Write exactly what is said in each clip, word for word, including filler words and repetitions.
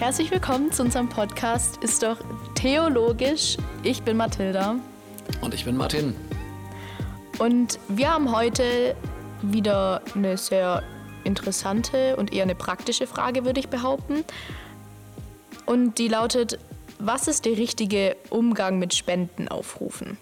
Herzlich willkommen zu unserem Podcast Ist doch theologisch. Ich bin Mathilda. Und ich bin Martin. Und wir haben heute wieder eine sehr interessante und eher eine praktische Frage, würde ich behaupten. Und die lautet: Was ist der richtige Umgang mit Spendenaufrufen?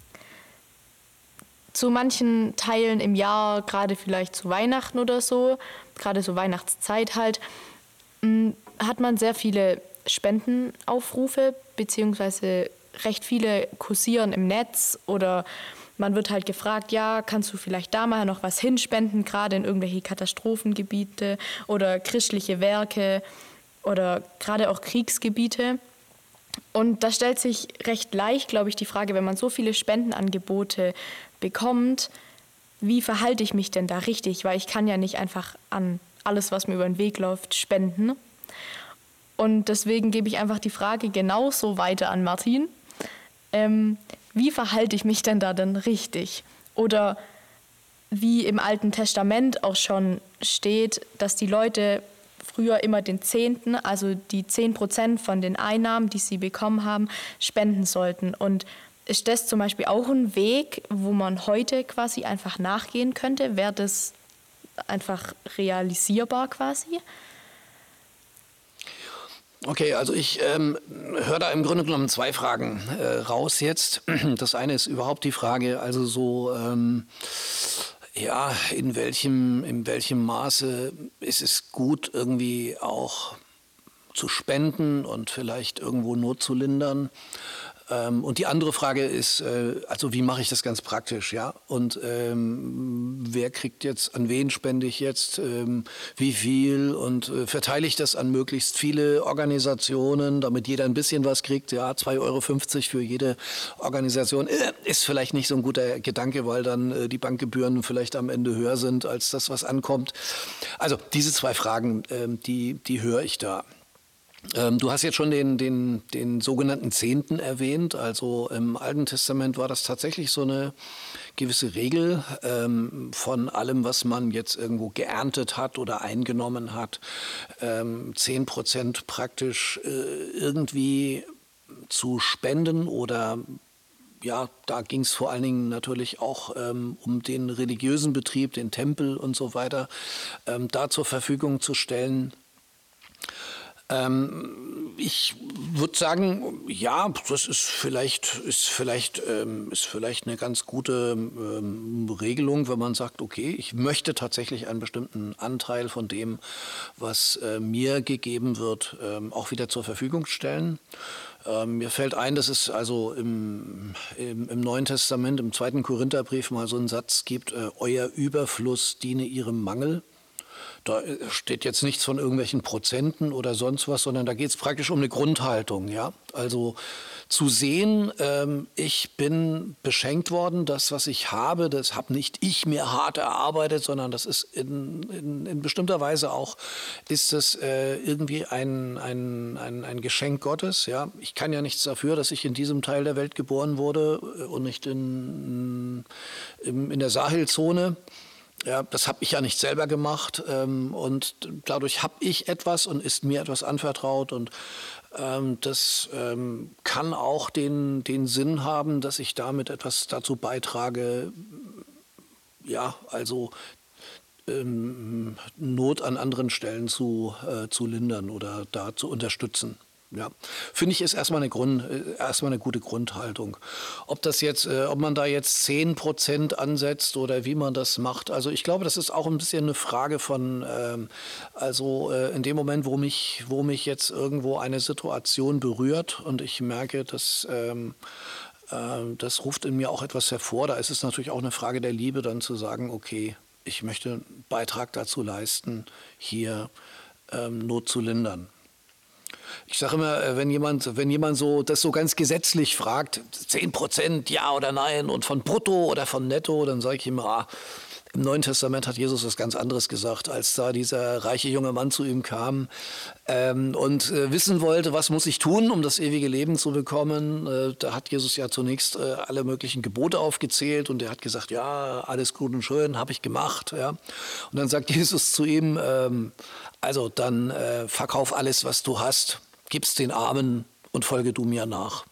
Zu manchen Teilen im Jahr, gerade vielleicht zu Weihnachten oder so, gerade so Weihnachtszeit halt, hat man sehr viele Spendenaufrufe, beziehungsweise recht viele kursieren im Netz oder man wird halt gefragt, ja, kannst du vielleicht da mal noch was hinspenden, gerade in irgendwelche Katastrophengebiete oder christliche Werke oder gerade auch Kriegsgebiete. Und da stellt sich recht leicht, glaube ich, die Frage, wenn man so viele Spendenangebote bekommt, wie verhalte ich mich denn da richtig? Weil ich kann ja nicht einfach an alles, was mir über den Weg läuft, spenden. Und deswegen gebe ich einfach die Frage genauso weiter an Martin. Ähm, wie verhalte ich mich denn da denn richtig? Oder wie im Alten Testament auch schon steht, dass die Leute früher immer den Zehnten, also die zehn Prozent von den Einnahmen, die sie bekommen haben, spenden sollten. Und ist das zum Beispiel auch ein Weg, wo man heute quasi einfach nachgehen könnte? Wäre das einfach realisierbar quasi? Okay, also ich ähm, höre da im Grunde genommen zwei Fragen äh, raus jetzt. Das eine ist überhaupt die Frage, also so, ähm, ja, in welchem, in welchem Maße ist es gut, irgendwie auch zu spenden und vielleicht irgendwo Not zu lindern. Ähm, und die andere Frage ist, äh, also wie mache ich das ganz praktisch, ja? Und ähm, wer kriegt jetzt, an wen spende ich jetzt, ähm, wie viel und äh, verteile ich das an möglichst viele Organisationen, damit jeder ein bisschen was kriegt, ja, zwei Euro fünfzig für jede Organisation, äh, ist vielleicht nicht so ein guter Gedanke, weil dann äh, die Bankgebühren vielleicht am Ende höher sind als das, was ankommt. Also diese zwei Fragen, äh, die, die höre ich da. Ähm, du hast jetzt schon den, den, den sogenannten Zehnten erwähnt. Also im Alten Testament war das tatsächlich so eine gewisse Regel ähm, von allem, was man jetzt irgendwo geerntet hat oder eingenommen hat. Ähm, zehn Prozent praktisch äh, irgendwie zu spenden oder ja, da ging es vor allen Dingen natürlich auch ähm, um den religiösen Betrieb, den Tempel und so weiter, ähm, da zur Verfügung zu stellen. Ähm, ich würde sagen, ja, das ist vielleicht, ist vielleicht, ähm, ist vielleicht eine ganz gute ähm, Regelung, wenn man sagt, okay, ich möchte tatsächlich einen bestimmten Anteil von dem, was äh, mir gegeben wird, ähm, auch wieder zur Verfügung stellen. Ähm, mir fällt ein, dass es also im, im, im Neuen Testament, im zweiten Korintherbrief mal so einen Satz gibt, äh, euer Überfluss diene ihrem Mangel. Da steht jetzt nichts von irgendwelchen Prozenten oder sonst was, sondern da geht es praktisch um eine Grundhaltung. Ja? Also zu sehen, ähm, ich bin beschenkt worden, das, was ich habe, das habe nicht ich mir hart erarbeitet, sondern das ist in, in, in bestimmter Weise auch, ist es äh, irgendwie ein, ein, ein, ein Geschenk Gottes. Ja? Ich kann ja nichts dafür, dass ich in diesem Teil der Welt geboren wurde und nicht in, in, in der Sahelzone. Ja, das habe ich ja nicht selber gemacht ähm, und dadurch habe ich etwas und ist mir etwas anvertraut und ähm, das ähm, kann auch den, den Sinn haben, dass ich damit etwas dazu beitrage, ja, also ähm, Not an anderen Stellen zu, äh, zu lindern oder da zu unterstützen. Ja, finde ich, ist erstmal eine, Grund, erstmal eine gute Grundhaltung. Ob das jetzt, äh, ob man da jetzt zehn Prozent ansetzt oder wie man das macht, also ich glaube, das ist auch ein bisschen eine Frage von, ähm, also äh, in dem Moment, wo mich, wo mich jetzt irgendwo eine Situation berührt und ich merke, dass ähm, äh, das ruft in mir auch etwas hervor, da ist es natürlich auch eine Frage der Liebe, dann zu sagen, okay, ich möchte einen Beitrag dazu leisten, hier ähm, Not zu lindern. Ich sage immer, wenn jemand, wenn jemand so das so ganz gesetzlich fragt, zehn Prozent ja oder nein und von brutto oder von netto, dann sage ich immer, ah, Im Neuen Testament hat Jesus was ganz anderes gesagt, als da dieser reiche junge Mann zu ihm kam ähm, und äh, wissen wollte, was muss ich tun, um das ewige Leben zu bekommen. Äh, da hat Jesus ja zunächst äh, alle möglichen Gebote aufgezählt und er hat gesagt, ja, alles gut und schön, habe ich gemacht. Ja. Und dann sagt Jesus zu ihm, ähm, also dann äh, verkauf alles, was du hast, gib's den Armen und folge du mir nach.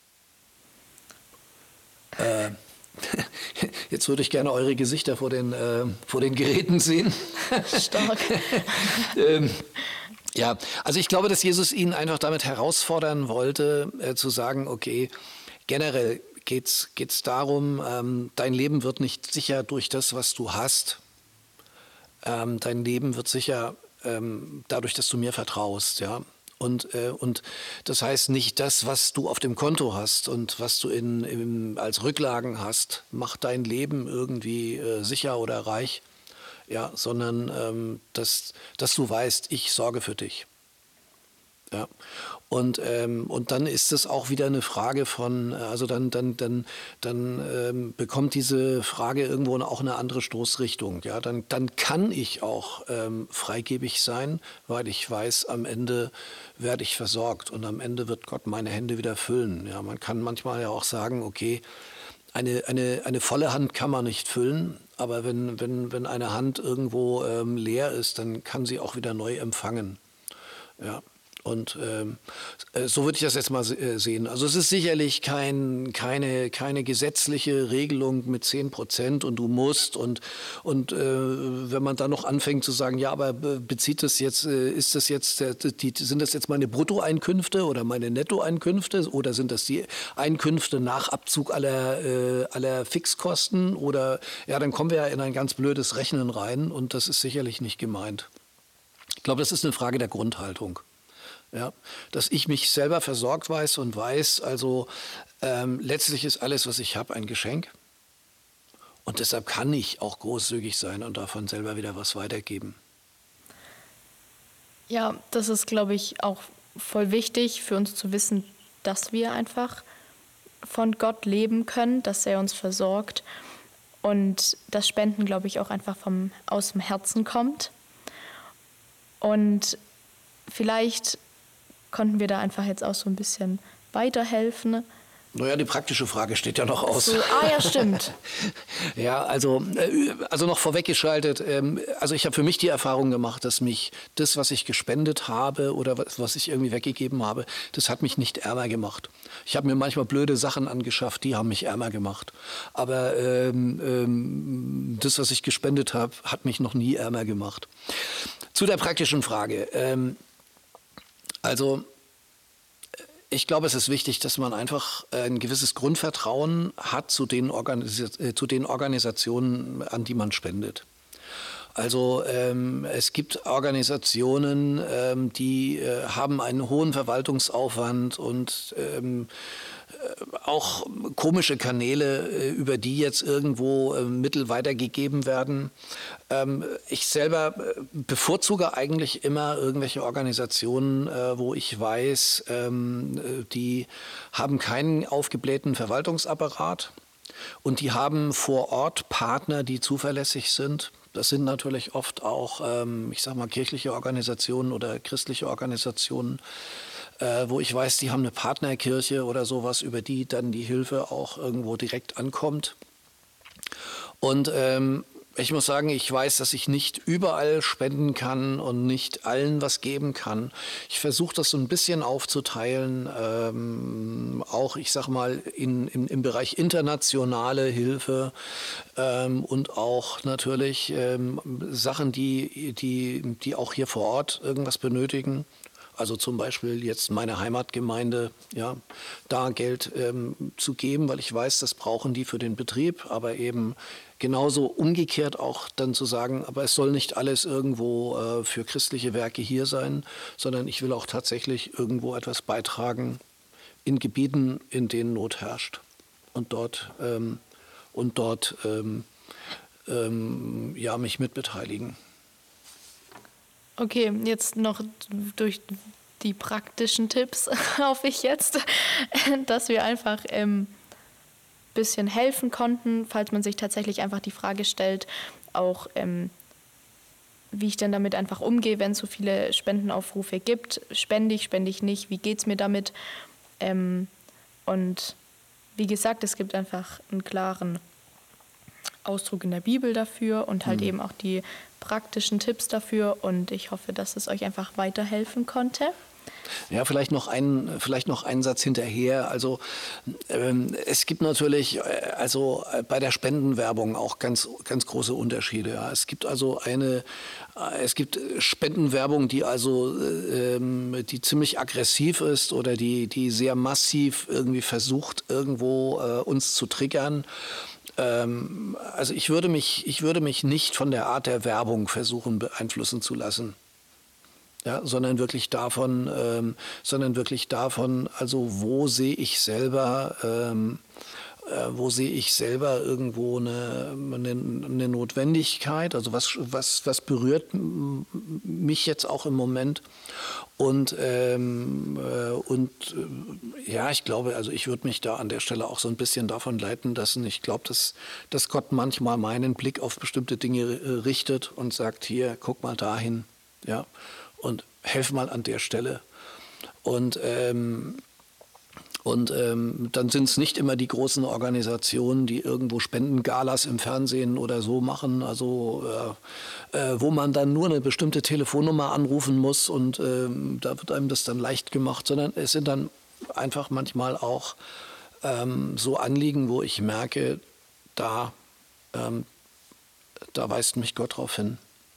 Äh, Jetzt würde ich gerne eure Gesichter vor den, äh, vor den Geräten sehen. Stark. ähm, ja, also ich glaube, dass Jesus ihn einfach damit herausfordern wollte, äh, zu sagen, okay, generell geht es darum, ähm, dein Leben wird nicht sicher durch das, was du hast. Ähm, dein Leben wird sicher ähm, dadurch, dass du mir vertraust, ja. Und, äh, und das heißt nicht das, was du auf dem Konto hast und was du in, in, als Rücklagen hast, macht dein Leben irgendwie äh, sicher oder reich, ja, sondern ähm, dass, dass du weißt, ich sorge für dich. Ja. Und, ähm, und dann ist es auch wieder eine Frage von, also dann, dann, dann, dann ähm, bekommt diese Frage irgendwo auch eine andere Stoßrichtung. Ja? Dann, dann kann ich auch ähm, freigebig sein, weil ich weiß, am Ende werde ich versorgt und am Ende wird Gott meine Hände wieder füllen. Ja? Man kann manchmal ja auch sagen, okay, eine, eine, eine volle Hand kann man nicht füllen, aber wenn, wenn, wenn eine Hand irgendwo ähm, leer ist, dann kann sie auch wieder neu empfangen. Ja. Und ähm, so würde ich das jetzt mal sehen. Also es ist sicherlich kein, keine, keine gesetzliche Regelung mit zehn Prozent und du musst. Und, und äh, wenn man dann noch anfängt zu sagen, ja, aber bezieht das jetzt, ist das jetzt, die, sind das jetzt meine Bruttoeinkünfte oder meine Nettoeinkünfte oder sind das die Einkünfte nach Abzug aller, äh, aller Fixkosten? Oder ja, dann kommen wir ja in ein ganz blödes Rechnen rein und das ist sicherlich nicht gemeint. Ich glaube, das ist eine Frage der Grundhaltung. Ja, dass ich mich selber versorgt weiß und weiß, also ähm, letztlich ist alles, was ich habe, ein Geschenk. Und deshalb kann ich auch großzügig sein und davon selber wieder was weitergeben. Ja, das ist, glaube ich, auch voll wichtig für uns zu wissen, dass wir einfach von Gott leben können, dass er uns versorgt und das Spenden, glaube ich, auch einfach vom, aus dem Herzen kommt. Und vielleicht konnten wir da einfach jetzt auch so ein bisschen weiterhelfen. Naja, die praktische Frage steht ja noch aus. So, ah ja, stimmt. Ja, also, also noch vorweggeschaltet, ähm, also ich habe für mich die Erfahrung gemacht, dass mich das, was ich gespendet habe oder was, was ich irgendwie weggegeben habe, das hat mich nicht ärmer gemacht. Ich habe mir manchmal blöde Sachen angeschafft, die haben mich ärmer gemacht. Aber ähm, ähm, das, was ich gespendet habe, hat mich noch nie ärmer gemacht. Zu der praktischen Frage. Ähm, Also ich glaube, es ist wichtig, dass man einfach ein gewisses Grundvertrauen hat zu den, Organis- zu den Organisationen, an die man spendet. Also ähm, es gibt Organisationen, ähm, die äh, haben einen hohen Verwaltungsaufwand und ähm, auch komische Kanäle, über die jetzt irgendwo Mittel weitergegeben werden. Ich selber bevorzuge eigentlich immer irgendwelche Organisationen, wo ich weiß, die haben keinen aufgeblähten Verwaltungsapparat und die haben vor Ort Partner, die zuverlässig sind. Das sind natürlich oft auch, ich sag mal, kirchliche Organisationen oder christliche Organisationen, Äh, wo ich weiß, die haben eine Partnerkirche oder sowas, über die dann die Hilfe auch irgendwo direkt ankommt. Und ähm, ich muss sagen, ich weiß, dass ich nicht überall spenden kann und nicht allen was geben kann. Ich versuche das so ein bisschen aufzuteilen, ähm, auch ich sag mal in, in, im Bereich internationale Hilfe ähm, und auch natürlich ähm, Sachen, die, die, die auch hier vor Ort irgendwas benötigen. Also zum Beispiel jetzt meine Heimatgemeinde, ja, da Geld ähm, zu geben, weil ich weiß, das brauchen die für den Betrieb, aber eben genauso umgekehrt auch dann zu sagen, aber es soll nicht alles irgendwo äh, für christliche Werke hier sein, sondern ich will auch tatsächlich irgendwo etwas beitragen in Gebieten, in denen Not herrscht und dort, ähm, und dort ähm, ähm, ja, mich mitbeteiligen. Okay, jetzt noch durch die praktischen Tipps hoffe ich jetzt, dass wir einfach ein ähm, bisschen helfen konnten, falls man sich tatsächlich einfach die Frage stellt, auch ähm, wie ich dann damit einfach umgehe, wenn es so viele Spendenaufrufe gibt. Spende ich, spende ich nicht, wie geht es mir damit? Ähm, und wie gesagt, es gibt einfach einen klaren Ausdruck in der Bibel dafür und halt mhm. eben auch die praktischen Tipps dafür. Und ich hoffe, dass es euch einfach weiterhelfen konnte. Ja, vielleicht noch ein, vielleicht noch einen Satz hinterher. Also ähm, es gibt natürlich also bei der Spendenwerbung auch ganz, ganz große Unterschiede. Ja. Es gibt also eine, es gibt Spendenwerbung, die also ähm, die ziemlich aggressiv ist oder die, die sehr massiv irgendwie versucht, irgendwo äh, uns zu triggern. Ähm, also ich würde mich, ich würde mich nicht von der Art der Werbung versuchen beeinflussen zu lassen. Ja, sondern wirklich davon, ähm, sondern wirklich davon, also wo sehe ich selber, ähm, äh, wo sehe ich selber irgendwo eine, eine, eine Notwendigkeit, also was, was, was berührt mich jetzt auch im Moment und, ähm, äh, und äh, ja, ich glaube, also ich würde mich da an der Stelle auch so ein bisschen davon leiten lassen. Ich glaube, dass, dass Gott manchmal meinen Blick auf bestimmte Dinge äh, richtet und sagt, hier, guck mal dahin, ja, und helf mal an der Stelle. Und, ähm, und ähm, dann sind es nicht immer die großen Organisationen, die irgendwo Spendengalas im Fernsehen oder so machen, also äh, äh, wo man dann nur eine bestimmte Telefonnummer anrufen muss und ähm, da wird einem das dann leicht gemacht, sondern es sind dann einfach manchmal auch ähm, so Anliegen, wo ich merke, da, ähm, da weist mich Gott drauf hin.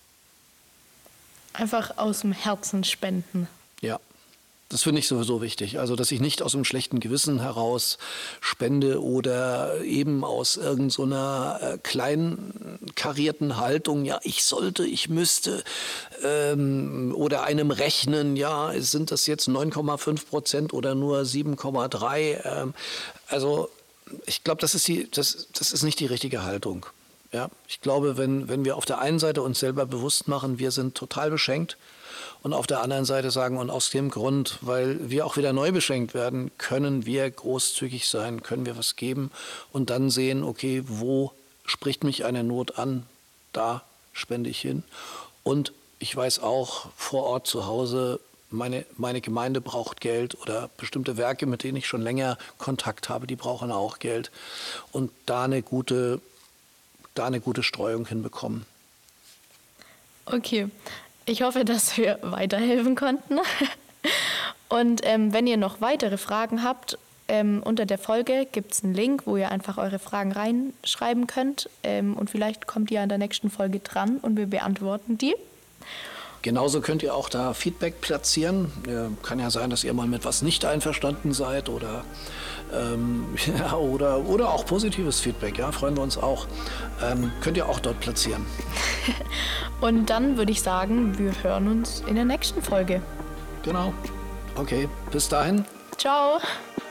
Einfach aus dem Herzen spenden. Ja, das finde ich sowieso wichtig. Also, dass ich nicht aus einem schlechten Gewissen heraus spende oder eben aus irgendeiner so äh, kleinen karierten Haltung, ja, ich sollte, ich müsste, ähm, oder einem Rechnen, ja, sind das jetzt neun Komma fünf Prozent oder nur sieben Komma drei? Ähm, also, ich glaube, das ist die, das, das ist nicht die richtige Haltung. Ja, ich glaube, wenn, wenn wir auf der einen Seite uns selber bewusst machen, wir sind total beschenkt und auf der anderen Seite sagen, und aus dem Grund, weil wir auch wieder neu beschenkt werden, können wir großzügig sein, können wir was geben und dann sehen, okay, wo spricht mich eine Not an, da spende ich hin. Und ich weiß auch, vor Ort zu Hause, meine, meine Gemeinde braucht Geld oder bestimmte Werke, mit denen ich schon länger Kontakt habe, die brauchen auch Geld. Und da eine gute da eine gute Streuung hinbekommen. Okay, ich hoffe, dass wir weiterhelfen konnten. Und ähm, wenn ihr noch weitere Fragen habt, ähm, unter der Folge gibt es einen Link, wo ihr einfach eure Fragen reinschreiben könnt. Ähm, und vielleicht kommt ihr an der nächsten Folge dran und wir beantworten die. Genauso könnt ihr auch da Feedback platzieren. Ja, kann ja sein, dass ihr mal mit was nicht einverstanden seid oder, ähm, ja, oder, oder auch positives Feedback. Ja, freuen wir uns auch. Ähm, könnt ihr auch dort platzieren. Und dann würde ich sagen, wir hören uns in der nächsten Folge. Genau. Okay, bis dahin. Ciao.